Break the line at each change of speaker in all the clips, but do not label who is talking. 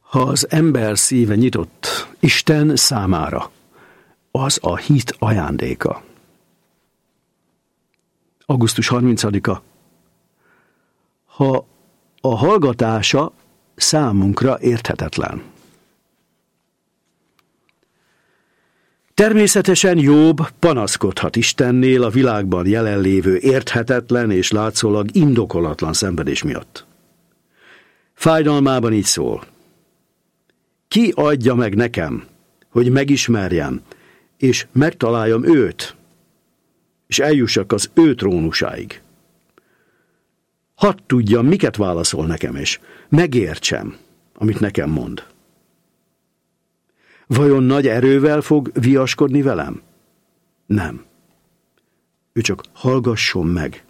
Ha az ember szíve nyitott Isten számára, az a hit ajándéka. Augusztus 30-a. Ha a hallgatása számunkra érthetetlen. Természetesen Jobb panaszkodhat Istennél a világban jelenlévő érthetetlen és látszólag indokolatlan szenvedés miatt. Fájdalmában így szól: ki adja meg nekem, hogy megismerjem, és megtaláljam őt, és eljussak az ő trónusáig. Hadd tudjam, miket válaszol nekem, és megértsem, amit nekem mond. Vajon nagy erővel fog viaskodni velem? Nem. Ő csak hallgasson meg.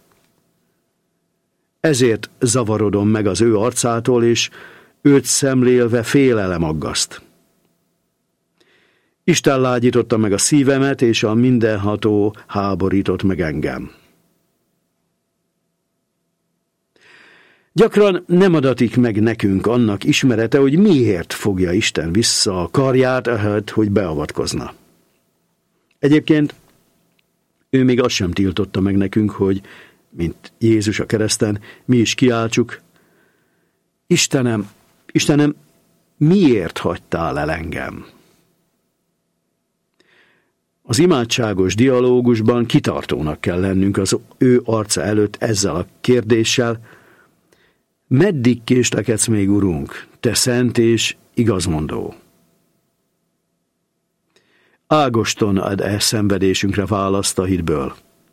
Ezért zavarodom meg az ő arcától, és őt szemlélve félelem aggaszt. Isten lágyította meg a szívemet, és a mindenható háborított meg engem. Gyakran nem adatik meg nekünk annak ismerete, hogy miért fogja Isten vissza a karját, ahelyett, hogy beavatkozna. Egyébként ő még azt sem tiltotta meg nekünk, hogy, mint Jézus a kereszten, mi is kiáltsuk: Istenem, Istenem, miért hagytál el engem? Az imádságos dialógusban kitartónak kell lennünk az ő arca előtt ezzel a kérdéssel: meddig késlekedsz még, Urunk, te szent és igazmondó? Ágoston ad szenvedésünkre választ a hitből.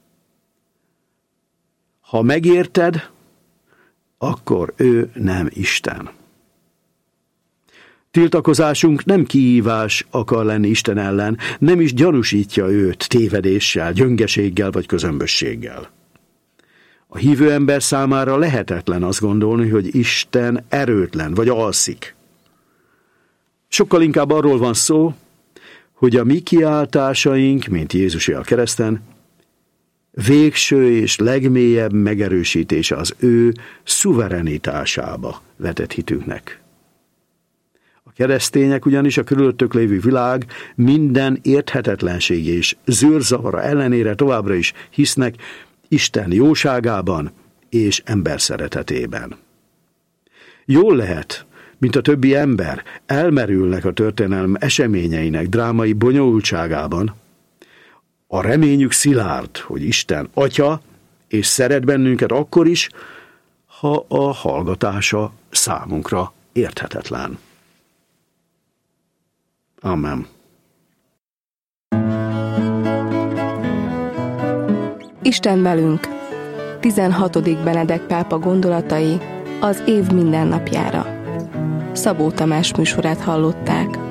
Ha megérted, akkor ő nem Isten. Tiltakozásunk nem kihívás akar lenni Isten ellen, nem is gyanúsítja őt tévedéssel, gyöngeséggel vagy közömbösséggel. A hívő ember számára lehetetlen azt gondolni, hogy Isten erőtlen vagy alszik. Sokkal inkább arról van szó, hogy a mi kiáltásaink, mint Jézusé a kereszten, végső és legmélyebb megerősítése az ő szuverenitásába vetett hitünknek. A keresztények ugyanis a körülöttük lévő világ minden érthetetlenség és zűrzavara ellenére továbbra is hisznek Isten jóságában és ember szeretetében. Jól lehet, mint a többi ember, elmerülnek a történelem eseményeinek drámai bonyolultságában. A reményük szilárd, hogy Isten Atya, és szeret bennünket akkor is, ha a hallgatása számunkra érthetetlen. Amen.
Isten velünk. 16. Benedek pápa gondolatai az év mindennapjára. Szabó Tamás műsorát hallották.